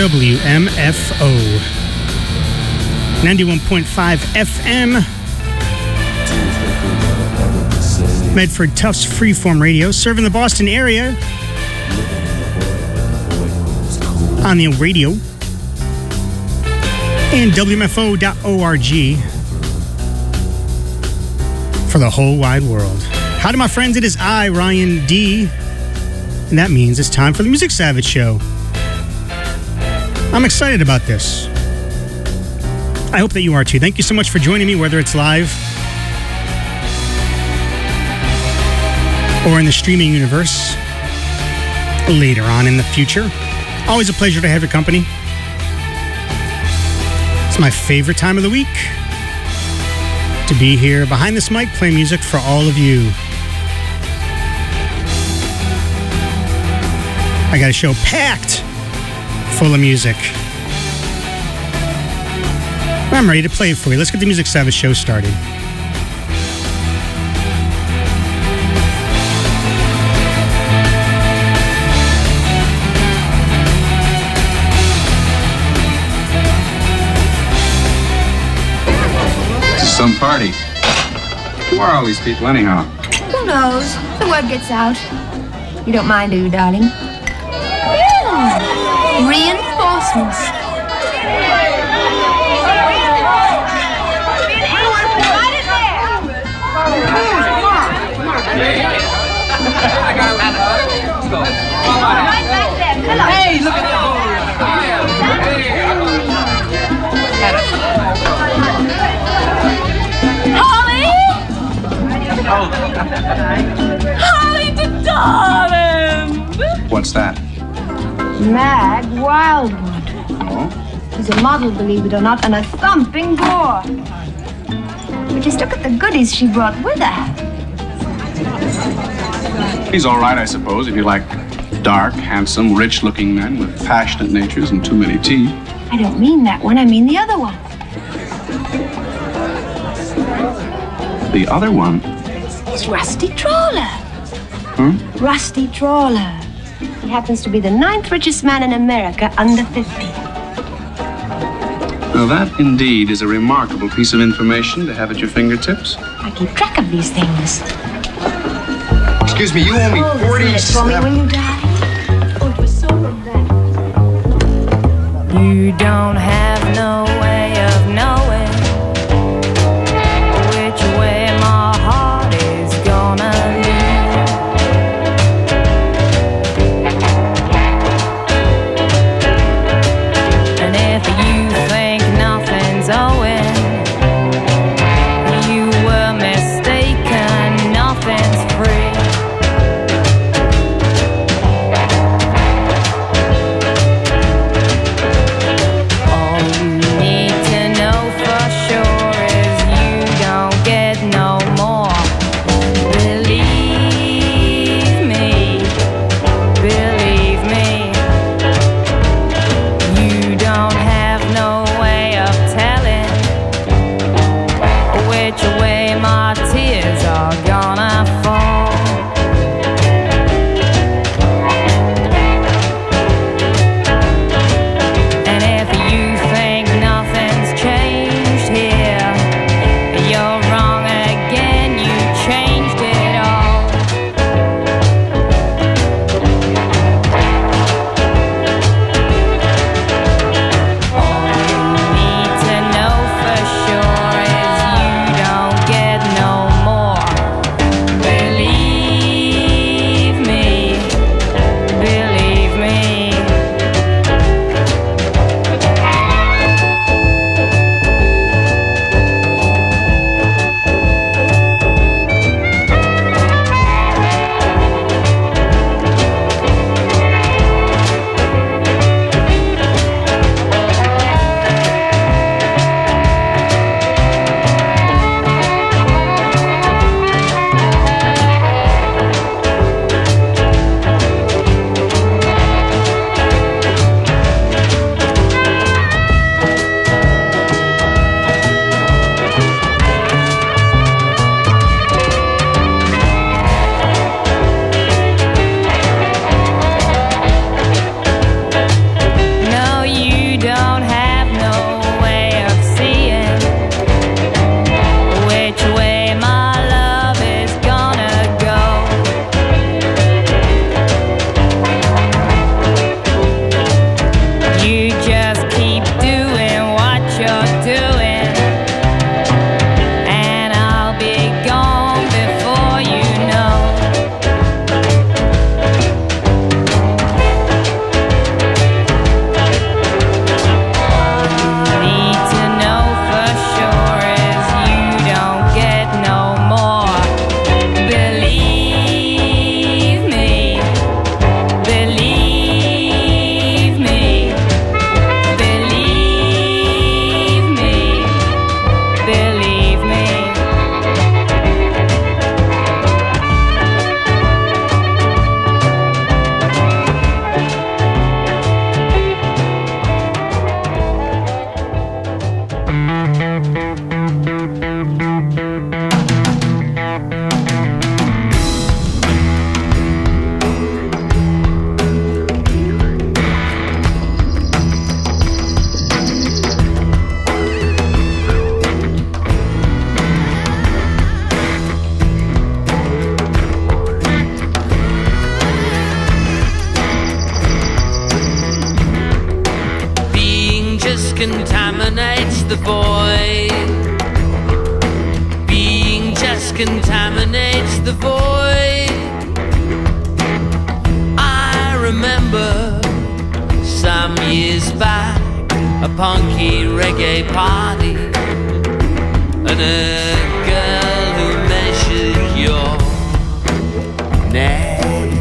WMFO 91.5 FM, Medford Tufts Freeform Radio, serving the Boston area on the radio and WMFO.org for the whole wide world. Howdy, my friends. It is I, Ryan D., and that means it's time for the Music Savage Show. I'm excited about this. I hope that you are too. Thank you so much for joining me, whether it's live or in the streaming universe later on in the future. Always a pleasure to have your company. It's my favorite time of the week to be here behind this mic, playing music for all of you. I got a show packed full of music. I'm ready to play it for you. Let's get the Music Savage Show started. Some party. Who are all these people anyhow? Who knows? The word gets out. You don't mind, do you, darling? Reinforcements. Hey, look at that. Holly to darling! What's that? Mag Wildwood. Oh? He's a model, believe it or not, and a thumping bore. But just look at the goodies she brought with her. He's all right, I suppose, if you like dark, handsome, rich-looking men with passionate natures and too many teeth. I don't mean that one, I mean the other one. The other one? It's Rusty Trawler. Rusty Trawler. He happens to be the 9th richest man in America under 50. Now that indeed is a remarkable piece of information to have at your fingertips. I keep track of these things. Excuse me, you owe me 40 cents. For me when you die. Oh, it was so romantic. You don't have no way of knowing which way my heart is gonna lead. And if you think nothing's owing, you were mistaken, nothing's free. All you need contaminates the void. I remember some years back a punky reggae party, and a girl who measured your neck.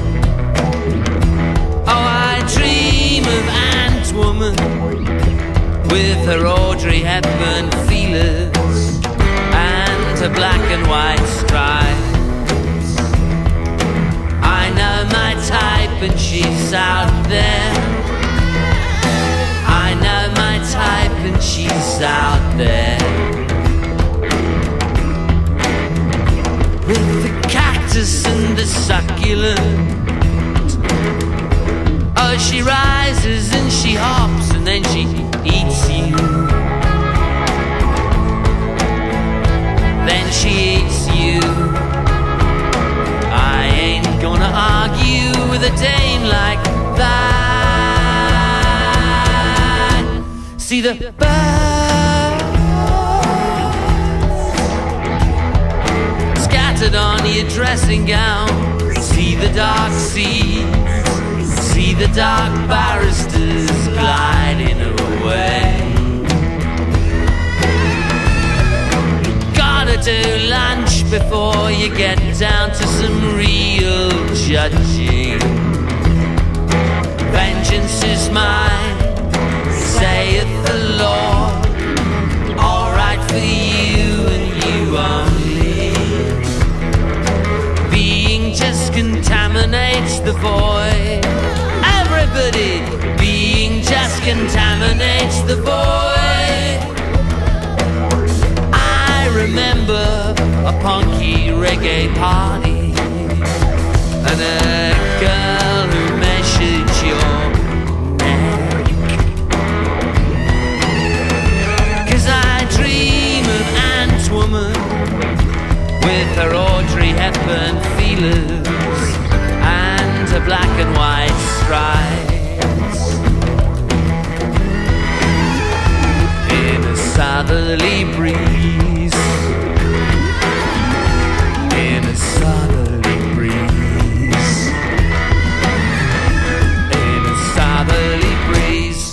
Oh, I dream of Ant Woman with her Audrey Hepburn feelers and her black and white stripes. I know my type and she's out there. I know my type and she's out there. With the cactus and the succulent. Oh, she rises and she hops and then she eats you. Then she eats you. I ain't gonna argue with a dame like that. See the birds scattered on your dressing gown. See the dark seas. See the dark barristers gliding away. Gotta do lunch before you get down to some real judging. Vengeance is mine, saith the Lord. All right for you and you only. Being just contaminates the void. Everybody being just contaminates the void. I remember a punky reggae party and a girl who measured your neck. 'Cause I dream of Ant Woman with her Audrey Hepburn feelers and her black and white stripes. In a southerly breeze. In a southerly breeze. In a southerly breeze.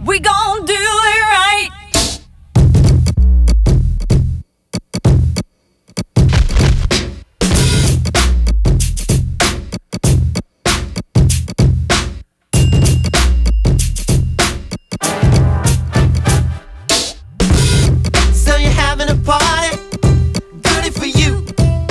We gon' do it right. So you're having a party, goody for you.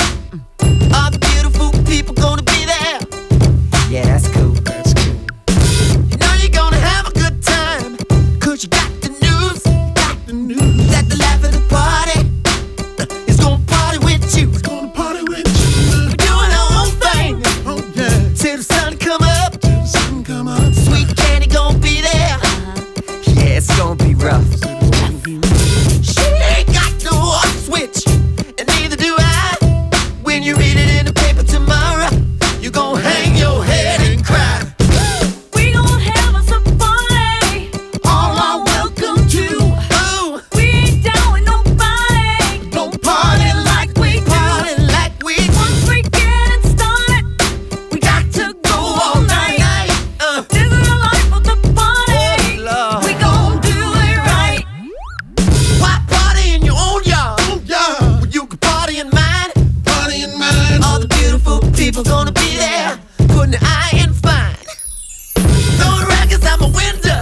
All the beautiful people gonna be there. Yeah, that's cool. That's cool. You know you're gonna have a good time, 'cause you got the news, that the life of the party is gonna party with you. It's gonna party with you. We're doing our own thing, till the sun come up. Sweet candy gonna be there. Yeah, it's gonna be rough. She ain't got no off switch, and neither do I. When you read it in the paper tomorrow, you gon' hang your head and cry. We gon' have us a party. All are welcome to. Oh, We ain't down with nobody. don't party like we party like we Once we get it started, we got to go all night. This is the life of the party. Lord. We gon' do it right. Why party in your own yard? When you can party in mine. All the beautiful people gonna be there, putting the eye in fine. Throwing records out my window.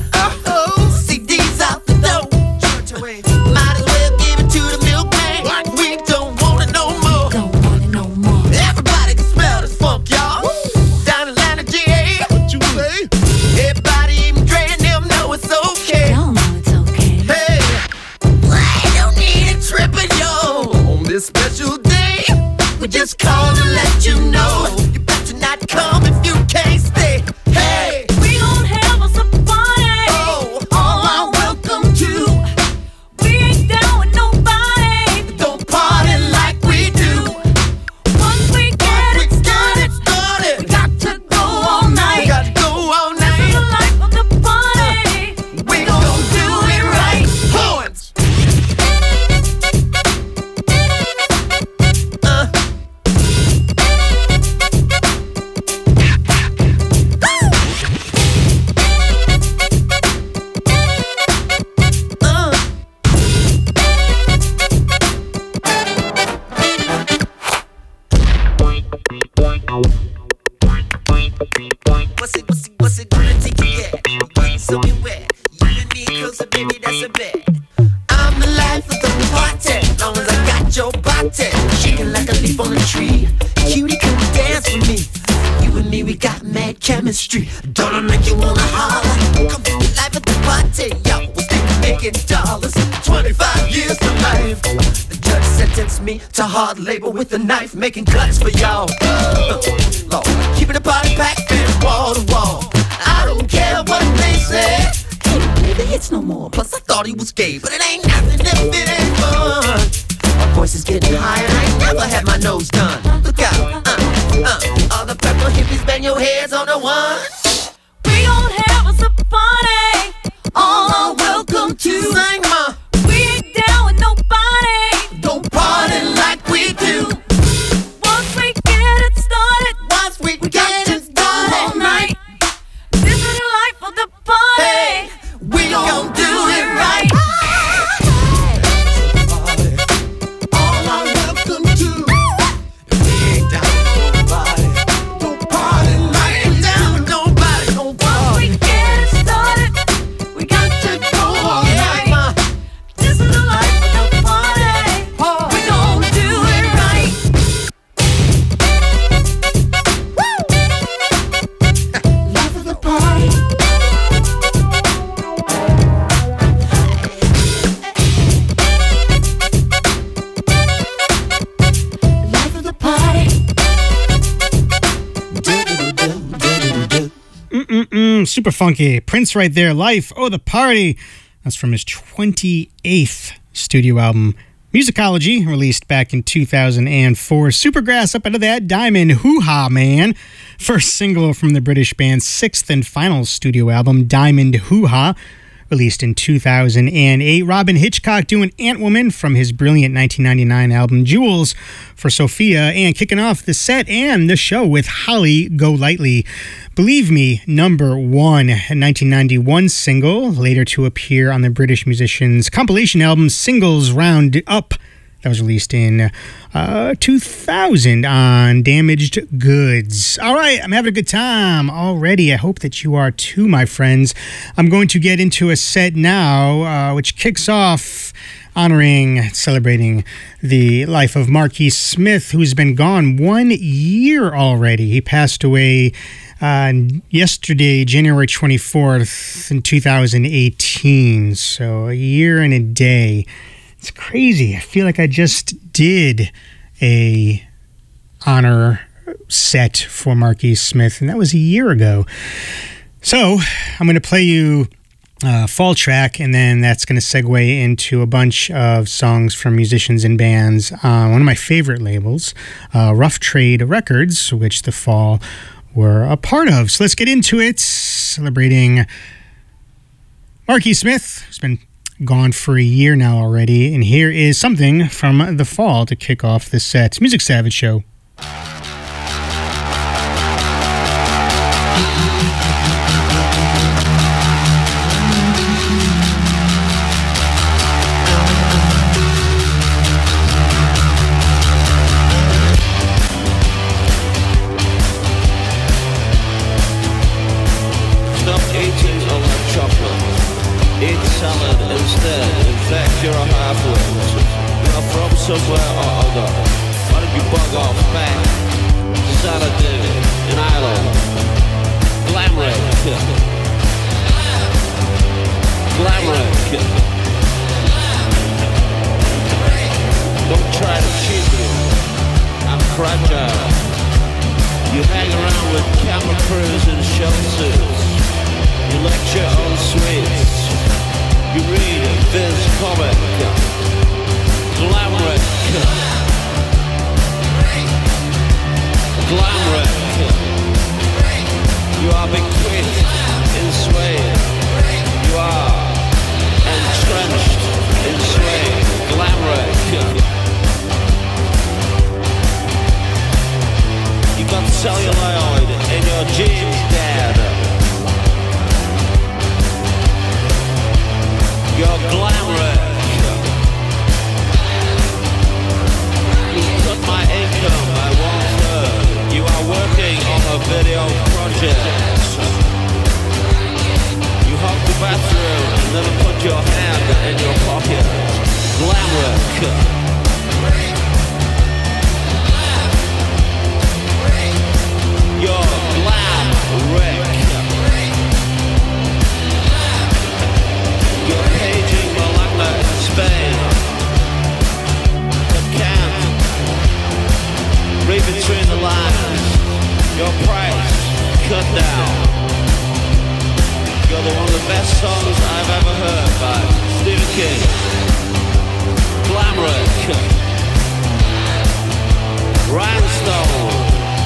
CDs out the door. Might as well give it to the milkman. We don't want it no more. Everybody can smell this funk, y'all. Down in Atlanta, GA. What you say? Everybody, even Dre and them know it's okay. Hey, I don't need a tripping, yo. On this special day, we just call to let you know. You better not come if you can't stay. Hey, We gon' have us a party. oh, All are welcome to. We ain't down with nobody. don't party like we do. Once we get it started, started. we got to go all We night. gotta go all This is night. the life of the party. We gon' do it right. Horns. What's it gonna take to get? Getting so wet. You and me closer, baby, that's a bet. I'm the life of the party, long as I got your body. Shaking like a leaf on a tree. Cutie, come dance with me. You and me, we got mad chemistry. Don't I make you wanna holler? Come to the life of the party, yo. We're still making dollars. 25 years to life. The judge sentenced me to hard labor with a knife, making cuts for y'all. Lord, keeping the party packed in wall to wall. I don't care what they say. He don't play the hits no more. Plus, I thought he was gay, but it ain't nothing if it ain't fun. My voice is getting higher. I ain't never had my nose done. Look out, all the purple hippies bang your heads on the one. We gon' have us a party. All are welcome to. Sing ma, We ain't down with nobody. don't party like we do. Once we get it started, Once we we got got to to go all start it, night. This is the life of the party. hey, we gon' do it right. All are welcome to. We ain't down with nobody. Don't party like we down with nobody. Don't Once party. we get it started, we got to go all Yeah, night. ma. This is the life of the party. We gon' do it right. Life of the party. Life of the party. Super funky. Prince right there. Life. Oh, the party. That's from his 28th studio album, Musicology, released back in 2004. Supergrass up into that. Diamond Hoo-Ha Man. First single from the British band's 6th and final studio album, Diamond Hoo-Ha. released in 2008. Robin Hitchcock doing Antwoman from his brilliant 1999 album Jewels for Sophia, and kicking off the set and the show with Holly Golightly. Believe Me, number 1, a 1991 single, later to appear on the British musician's compilation album Singles Round Up. That was released in 2000 on Damaged Goods. All right, I'm having a good time already. I hope that you are too, my friends. I'm going to get into a set now, which kicks off celebrating the life of Marquis Smith, who's been gone 1 year already. He passed away yesterday, January 24th in 2018. So a year and a day. It's crazy. I feel like I just did a honor set for Marquis Smith, and that was a year ago. So I'm going to play you a fall track, and then that's going to segue into a bunch of songs from musicians and bands on one of my favorite labels, Rough Trade Records, which the Fall were a part of. So let's get into it, celebrating Marquis Smith, who's been gone for a year now already, and here is something from the Fall to kick off this set. Music Savage Show. Stop eating all that chocolate. Eat salad instead. In fact, you're a half-wit. You're from somewhere or other. Why don't you bug off back to Saladin in Ireland? Glamrick. Glamrick. Don't try to cheat me. I'm fragile. You hang around with camera crews and shell suits. You lecture on sweets. You read Viz comic. Glamrick. Glamrick. You are bequeathed in Sweden. You are entrenched in Sweden. Glamrick. You got celluloid in your jeans, Dad. You're Glamrick. You cut my income by 1/3. You are working on a video project. You hug the bathroom and never put your hand in your pocket. Glamrick. You're Glamrick. You're paging Malanga in Spain, but can't read between the lines. Your price cut down. You're one of the best songs I've ever heard by Stephen King. Glamrick. Rhinestone.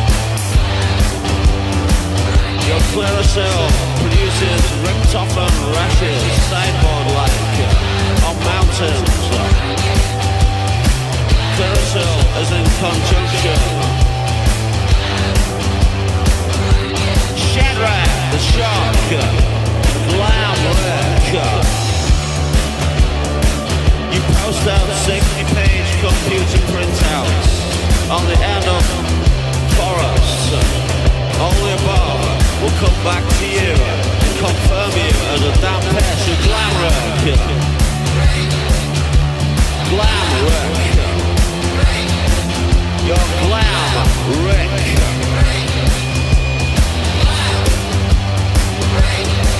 Your Clearasil produces Richtofen rashes, sideboard-like, on mountains. Clearasil is in conjunction. Shadrach the Shark, Glamrick. You post out 60-page computer printouts on the end of forests. Only above will come back to you and confirm you as a damn pest of Glamrick. Glamrick. You're Glamrick.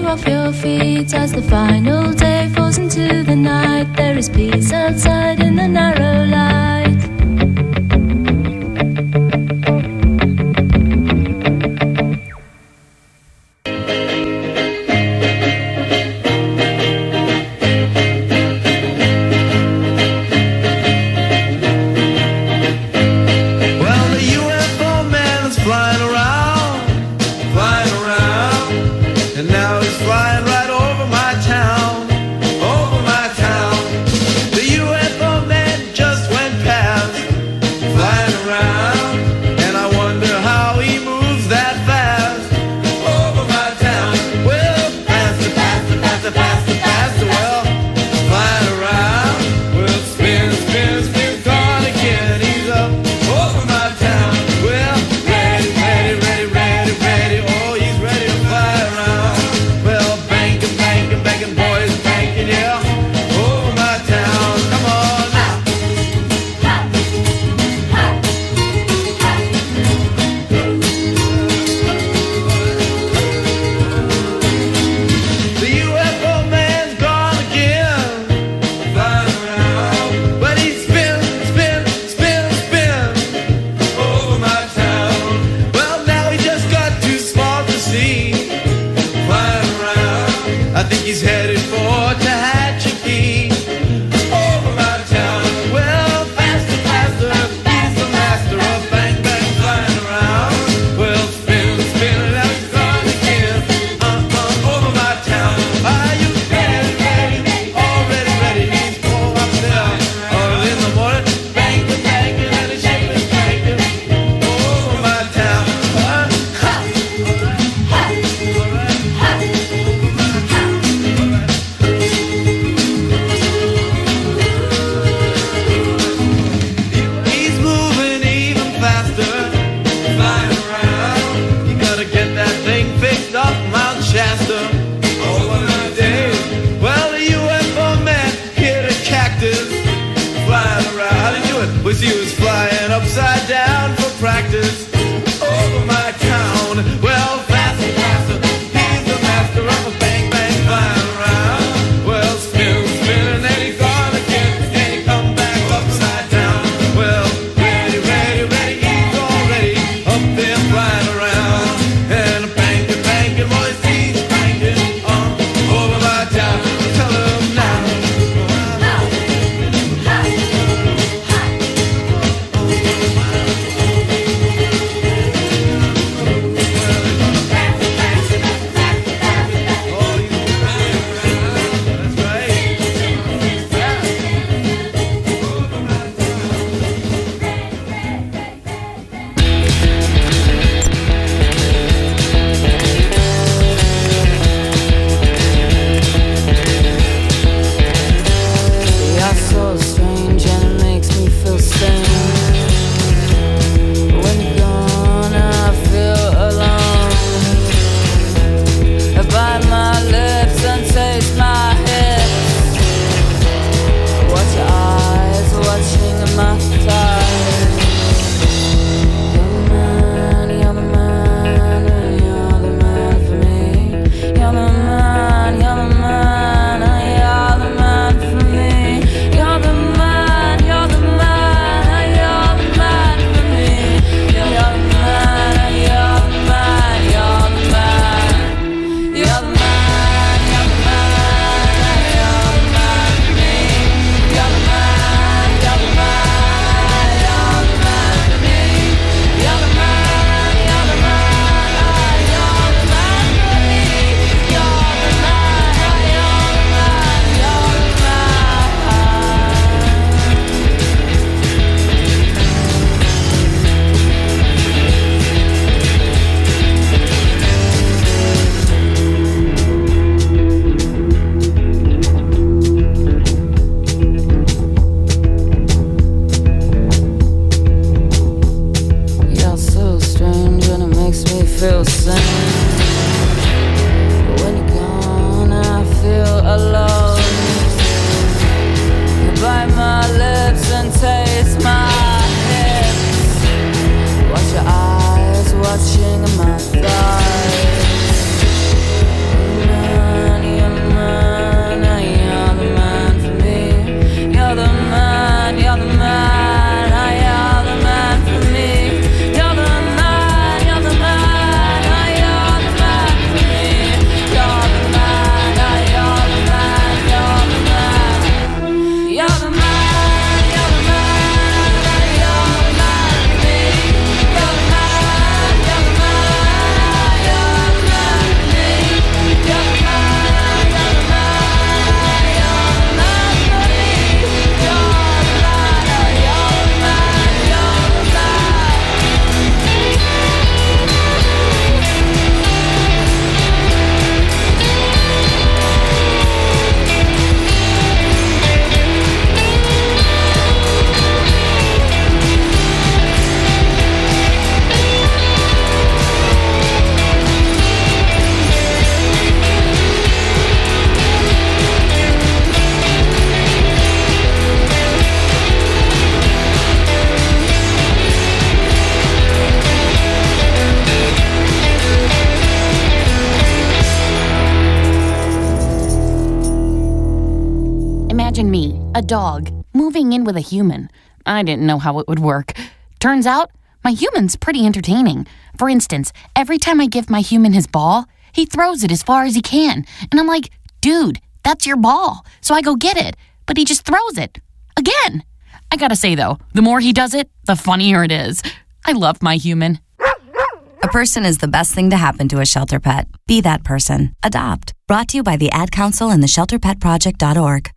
off your feet as the final day falls into the night. There is peace outside in the narrow light. Well, the UFO man is flying around, and now he's flying right over my town, over my town. The UFO man just went past. A dog moving in with a human. I didn't know how it would work. Turns out, my human's pretty entertaining. For instance, every time I give my human his ball, he throws it as far as he can. And I'm like, dude, that's your ball. So I go get it. But he just throws it. Again. I gotta say, though, the more he does it, the funnier it is. I love my human. A person is the best thing to happen to a shelter pet. Be that person. Adopt. Brought to you by the Ad Council and the ShelterPetProject.org.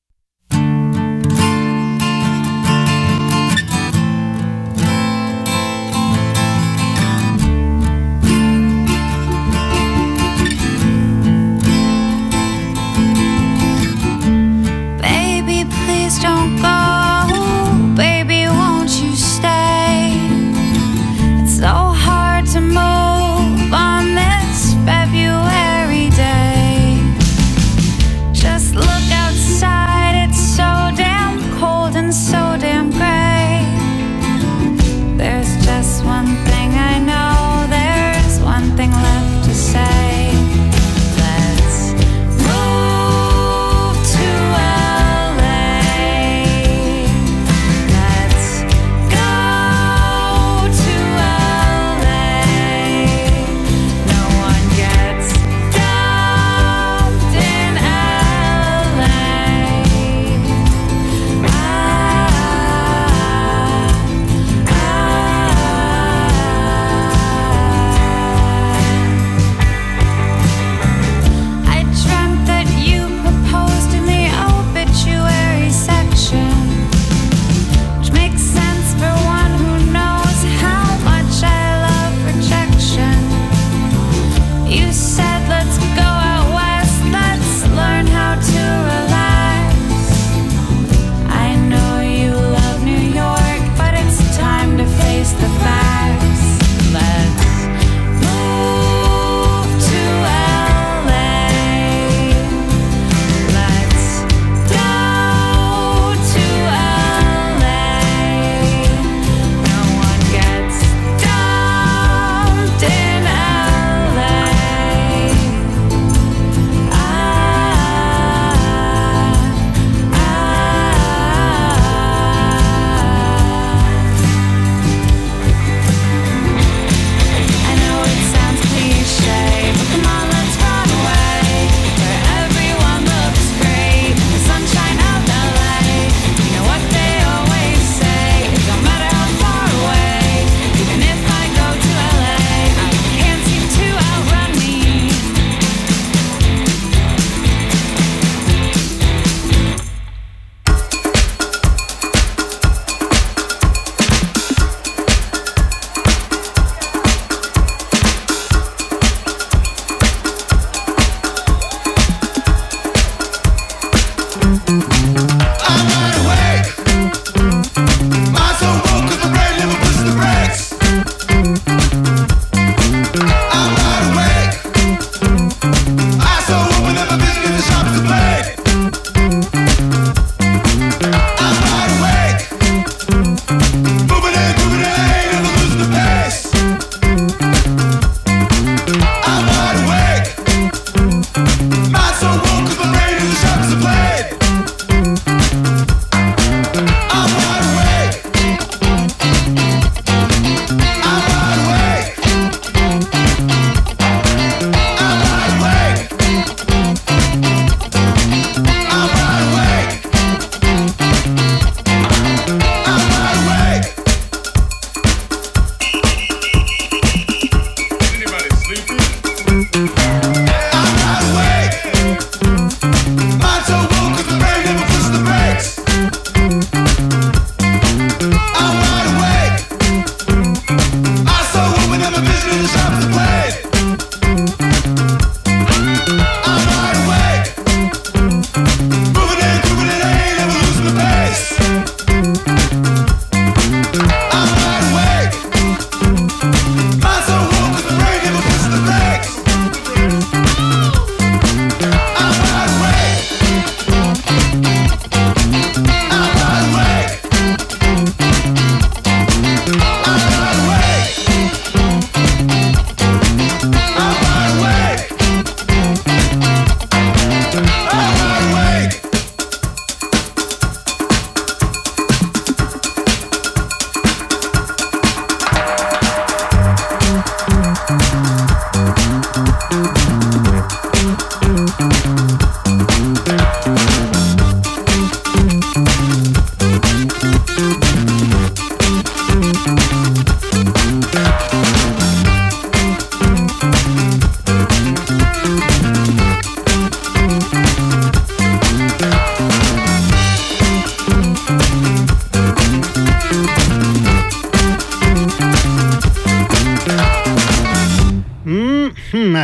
Baby, please don't go. Baby, won't you stay? It's so hard to move on this February day. Just look outside.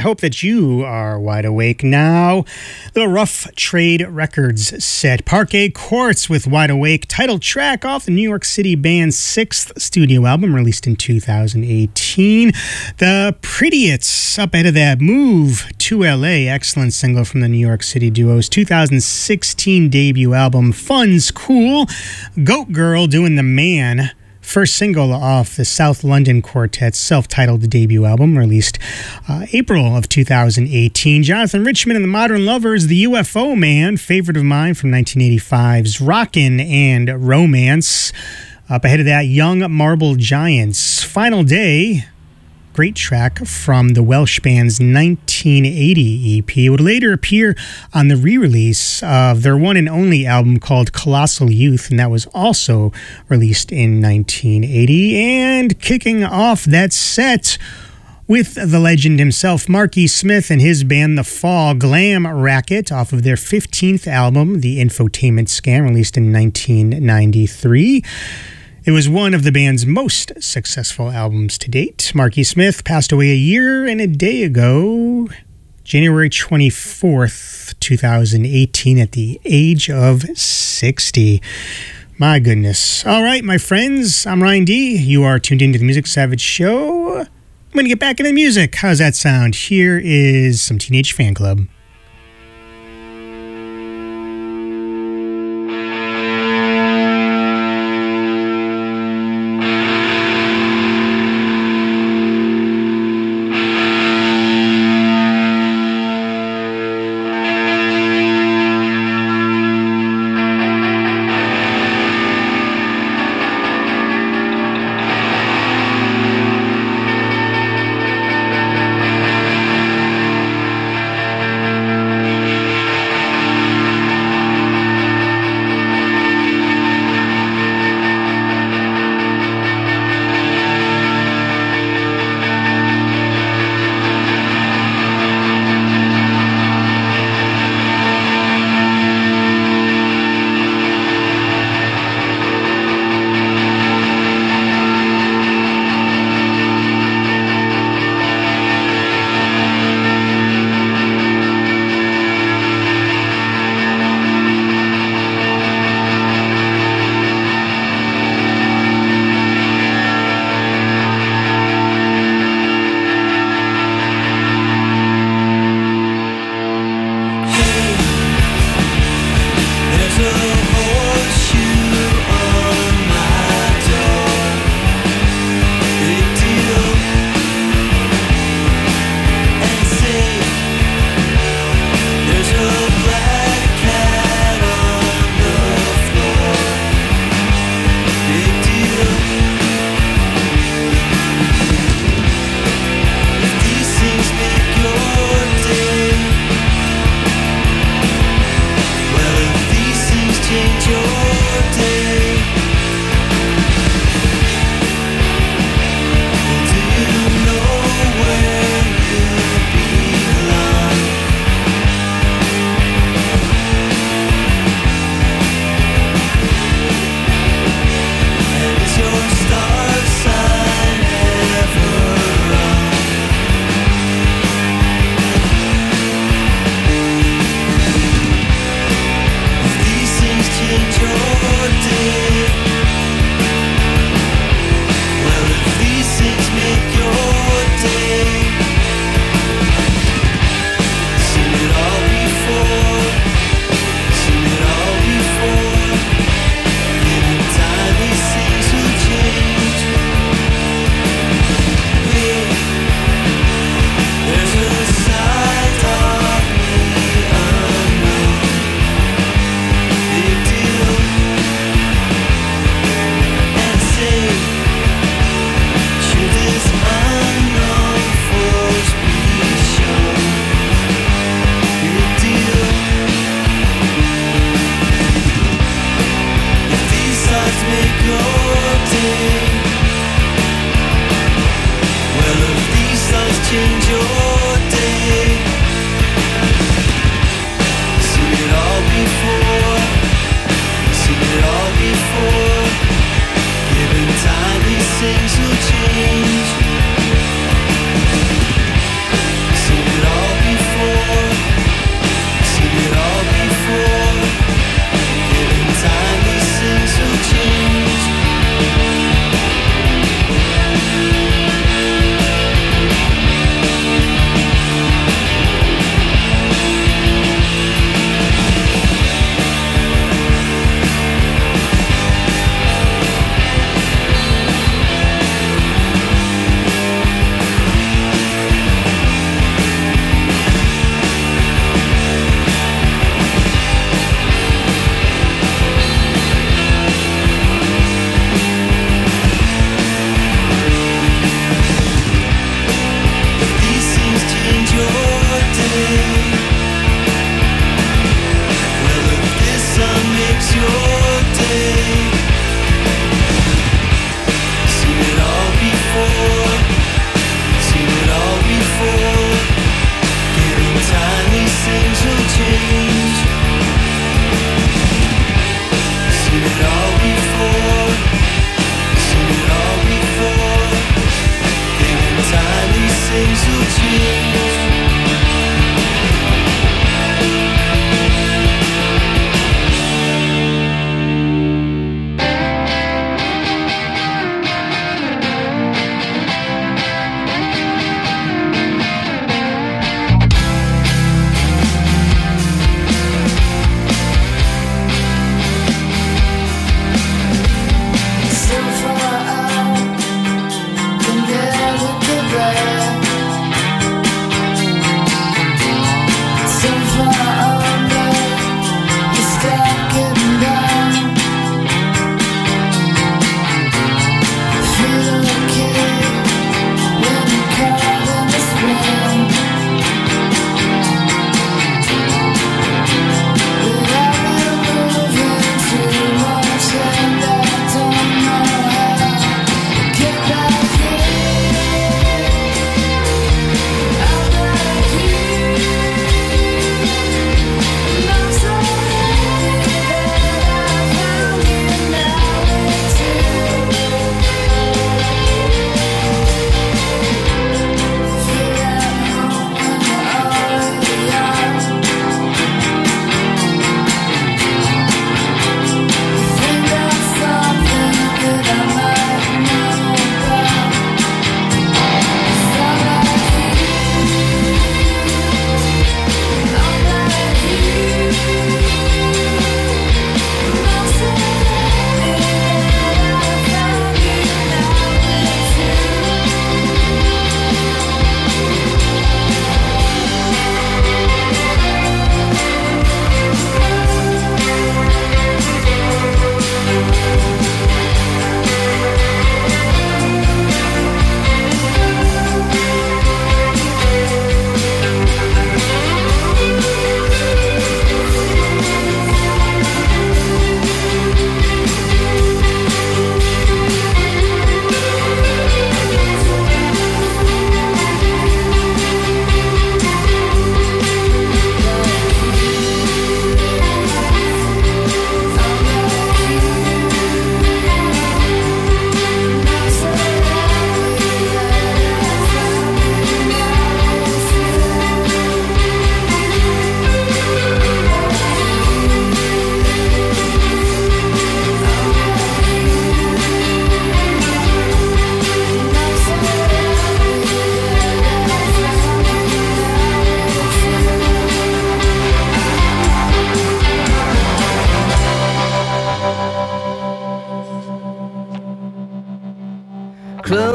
hope that you are wide awake now. The Rough Trade Records set Parquet Courts with Wide Awake, title track off the New York City band's 6th studio album released in 2018. The Prettiettes up ahead of that, Move to LA, excellent single from the New York City duo's 2016 debut album Fun's Cool. Goat Girl doing The Man, first single off the South London Quartet's self-titled debut album, released April of 2018. Jonathan Richman and the Modern Lovers, The UFO Man, favorite of mine from 1985's Rockin' and Romance. Up ahead of that, Young Marble Giants, Final Day, great track from the Welsh band's 1980 EP. It would later appear on the re-release of their one and only album called Colossal Youth, and that was also released in 1980. And kicking off that set with the legend himself, Marky Smith and his band The Fall, Glam Racket, off of their 15th album, The Infotainment Scam, released in 1993. It was one of the band's most successful albums to date. Marky Smith passed away a year and a day ago, January 24th, 2018, at the age of 60. My goodness. All right, my friends, I'm Ryan D. You are tuned into the Music Savage Show. I'm going to get back into music. How's that sound? Here is some Teenage Fan Club.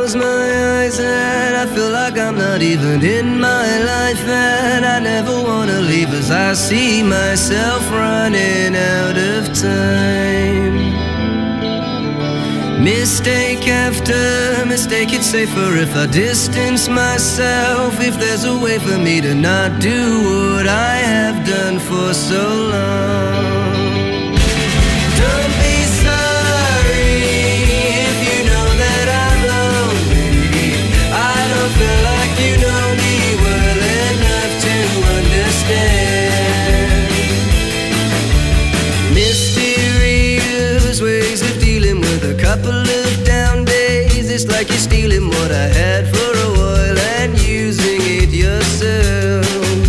close my eyes and I feel like I'm not even in my life, and I never wanna leave as I see myself running out of time. Mistake after mistake, it's safer if I distance myself. If there's a way for me to not do what I have done for so long. Don't be sorry if you know that I'm lonely. I don't feel like you know me well enough to understand. Mysterious ways of dealing with a couple of down days. It's like you're stealing what I had for a while and using it yourself.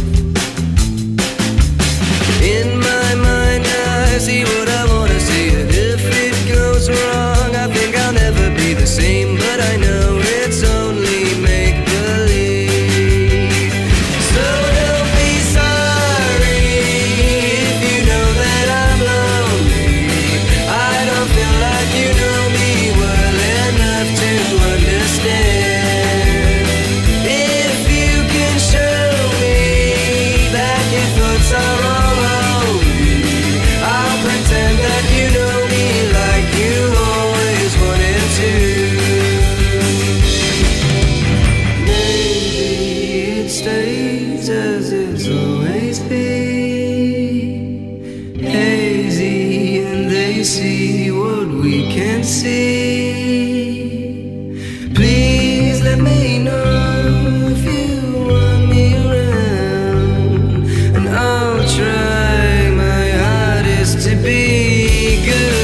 In my mind I see what I wanna see, and if it goes wrong I think I'll never be the same, but I know it's only make-believe. So don't be sorry if you know that I'm lonely. I don't feel like you know me well enough to understand. If you can show me that your thoughts are all only, I'll pretend that you know me like you always wanted to. Maybe it stays as it's always been, hazy, and they see what we can't see. Please let me know if you want me around, and I'll try my hardest to be good.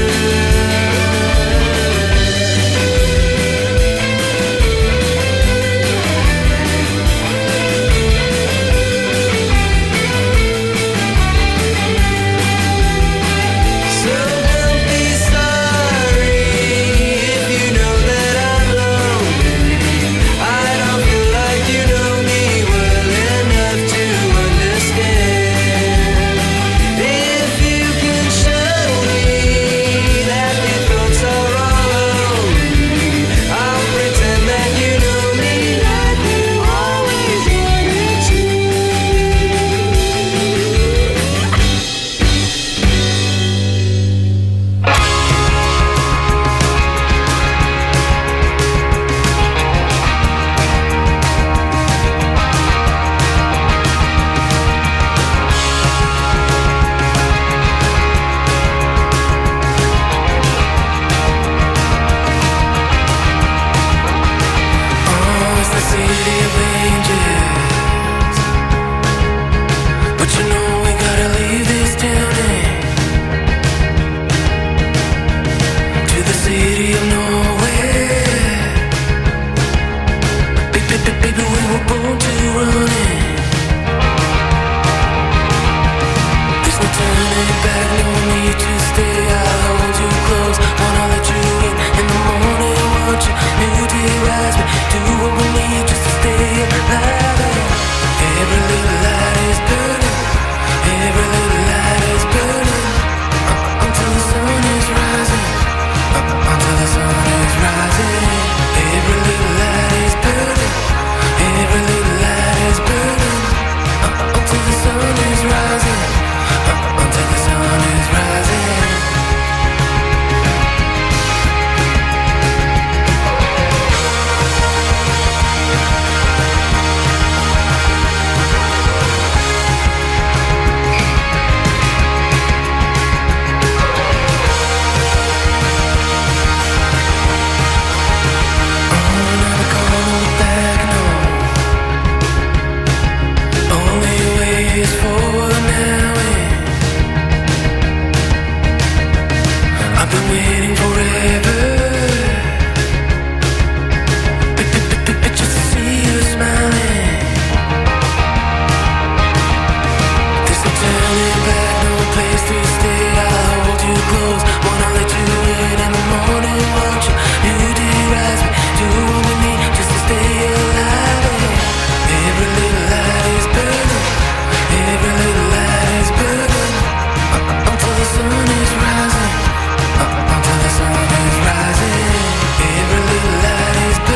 So don't be sorry if you know that I'm lonely. I don't feel like you know me well enough to understand. If you can show me that your thoughts are all only, I'll pretend that you know me like you always wanted to. It's the city of angels, but you know we gotta leave this town to the city of nowhere. Baby, we were born to run it. There's no turning back, no need to stay. I'll hold you close, wanna let you in the morning. Want you new day rise, but do what we need just to stay alive. Every little light is burning, every little light is burning, until the sun is rising, until the sun is rising. Every little light is burning, every little light is burning, until the sun is rising, until the sun is rising. Every little light is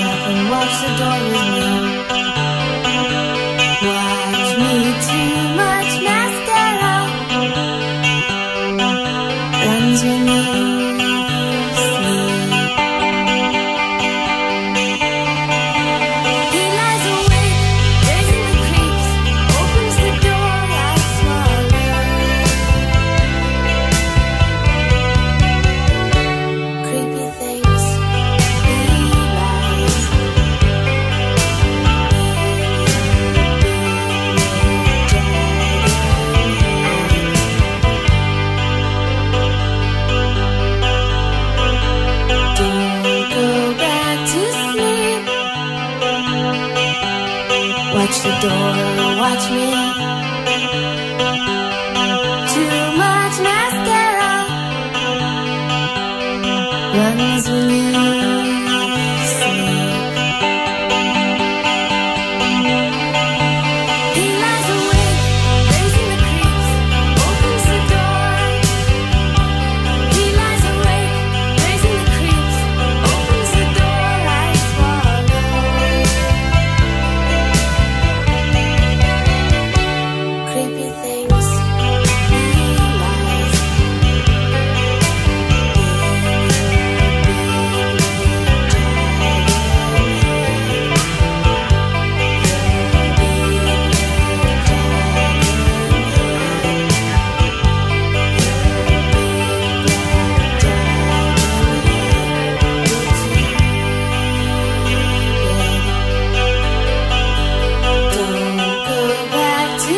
up and watch the door with me. Watch me, too much mascara runs when you sleep. He lies awake, raising the creeps, opens the door, I swallow. Creepy things, he lies. Don't go back to sleep. Watch the door, watch me. Too much mascara runs when you sleep. He lies awake, raising the creeps, opens the door. He lies awake, raising the creeps, opens the door, I swallow. Creepy things, he lies. Don't go back to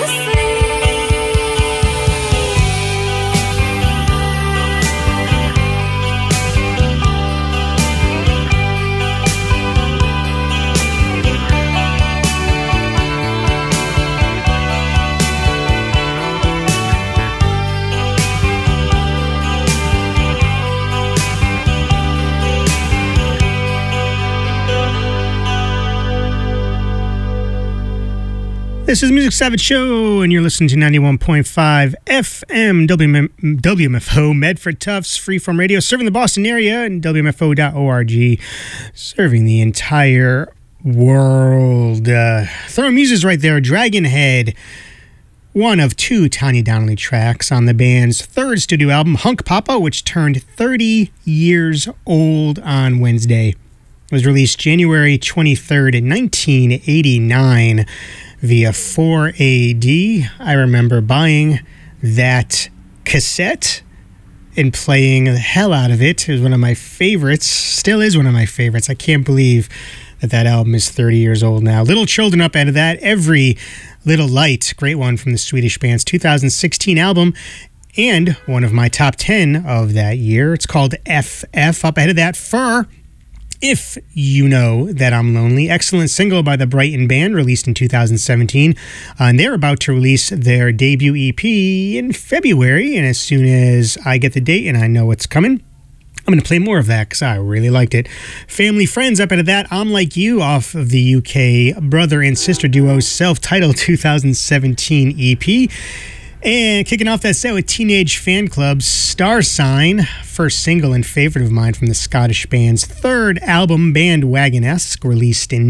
This is Music Savage Show, and you're listening to 91.5 FM WMFO, Medford Tufts, Freeform Radio, serving the Boston area, and WMFO.org, serving the entire world. Throwing Muses right there, Dragonhead, one of two Tanya Donnelly tracks on the band's third studio album, Hunk Papa, which turned 30 years old on Wednesday. It was released January 23rd, 1989 via 4AD. I remember buying that cassette and playing the hell out of it. It was one of my favorites, still is one of my favorites. I can't believe that album is 30 years old now. Little Children up out of that. Every Little Light, great one from the Swedish band's 2016 album, and one of my top 10 of that year. It's called FF. Up ahead of that, Fur, If You Know That I'm Lonely. Excellent single by the Brighton Band, released in 2017. And they're about to release their debut EP in February. And as soon as I get the date and I know it's coming, I'm going to play more of that because I really liked it. Family Friends up out of that. I'm Like You off of the UK brother and sister duo's self-titled 2017 EP. And kicking off that set with Teenage Fan Club's Star Sign, first single and favorite of mine from the Scottish band's third album, Bandwagon-esque, released in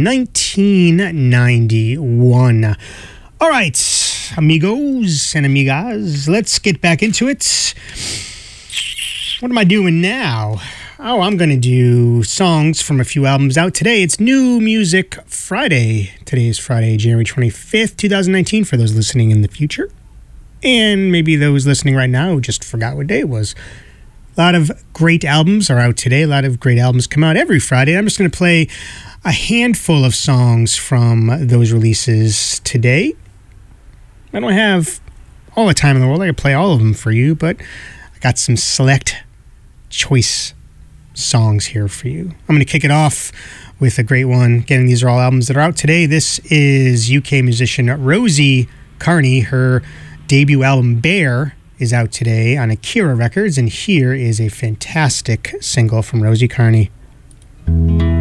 1991. All right, amigos and amigas, let's get back into it. What am I doing now? Oh, I'm going to do songs from a few albums out today. It's New Music Friday. Today is Friday, January 25th, 2019, for those listening in the future. And maybe those listening right now who just forgot what day it was. A lot of great albums are out today. A lot of great albums come out every Friday. I'm just going to play a handful of songs from those releases today. I don't have all the time in the world. I can play all of them for you, but I got some select choice songs here for you. I'm going to kick it off with a great one. Again, these are all albums that are out today. This is UK musician Rosie Carney. Her debut album, Bear, is out today on Akira Records, and here is a fantastic single from Rosie Carney.